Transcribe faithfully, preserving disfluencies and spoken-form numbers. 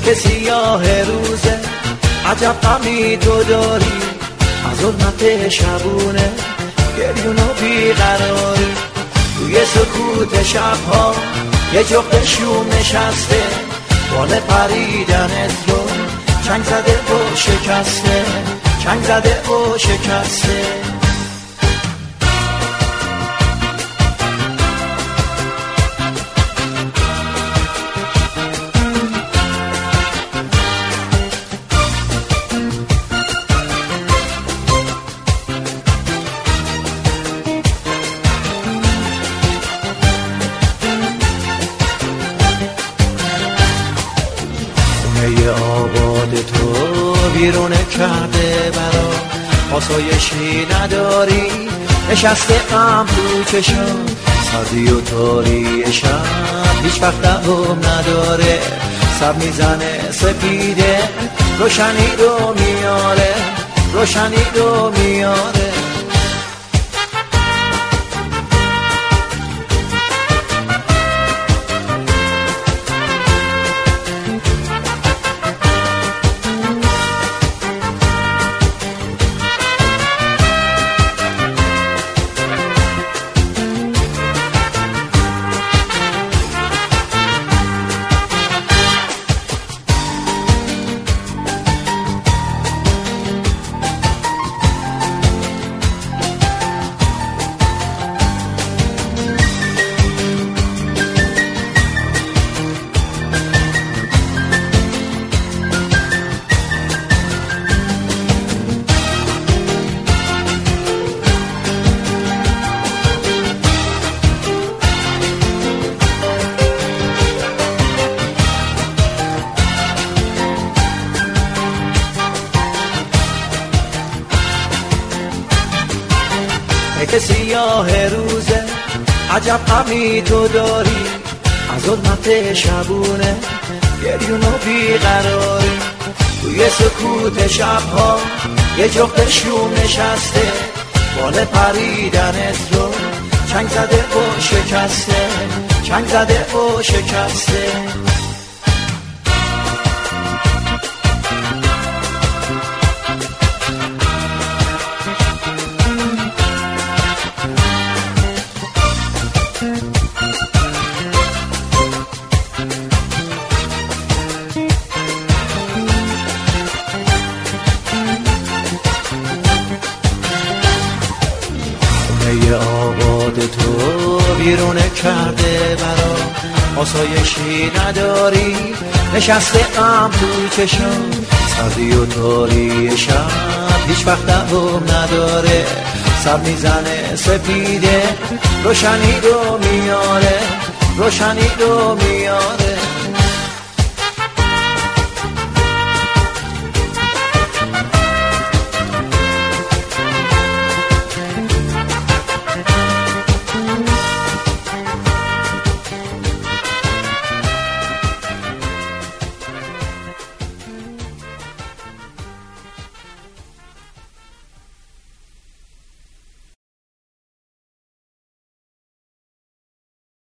که سیاه روزه عجب غمی تو داری، از ظلمت شبونه گریون و بیقراری. توی سکوت شبها یه جغد شوم نشسته، بال پریدنت رو چنگ زده و شکسته، چنگ زده و شکسته. خونه آباد تو بیرونه کرده برا، آسایشی نداری، نشسته غم تو چشم، سردی و تاری شب هیچ وقت دوام نداره. سب میزنه سپیده روشنی رو میاره، روشنی رو میاره. که سیاه روزه عجب غمی تو داری، از ظلمت شبونه گریون و بیقراری. توی سکوت شبها یه جغد شوم نشسته، بال پریدنت رو چنگ زده و شکسته، چنگ زده و شکسته. خونه آباد تو بیرونه کرده برا، آسایشی نداری، نشسته غم تو چشم، سردی و تاری شب هیچ وقت دوام نداره. سب میزنه سپیده روشنی رو میاره، روشنی رو میاره.